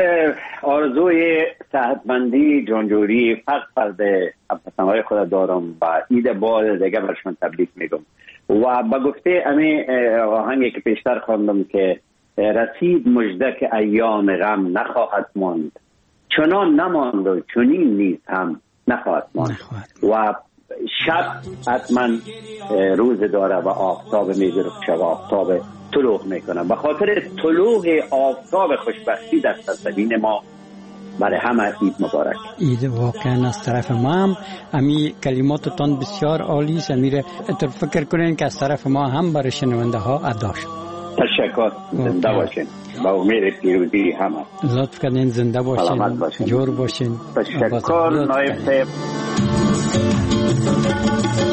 آرزوی صحتمندی جانجوری فرد هموطنهای خود دارم و عید بال دیگه برشون تبریک میگم و به گفته امی آهنگی که پیشتر خواندم که رسید مژده که ایام غم نخواهد ماند چنان نماند و چنین نیز هم نخواهد ماند و شب حتما روز داره و آفتاب می‌درخشه و آفتاب طلوع میکنه. به خاطر طلوع آفتاب خوشبختی در سرزمین ما برای همه عید مبارک. عید واقعا از طرف ما هم امی کلماتتان بسیار عالی است. امیر اتر فکر کنین که از طرف ما هم برای شنونده ها ادا شد. تشکر. زنده باشین. با امید پیروزی همه. لطف کردین. زنده باشین. جور باشین. تشکر نایب صاحب.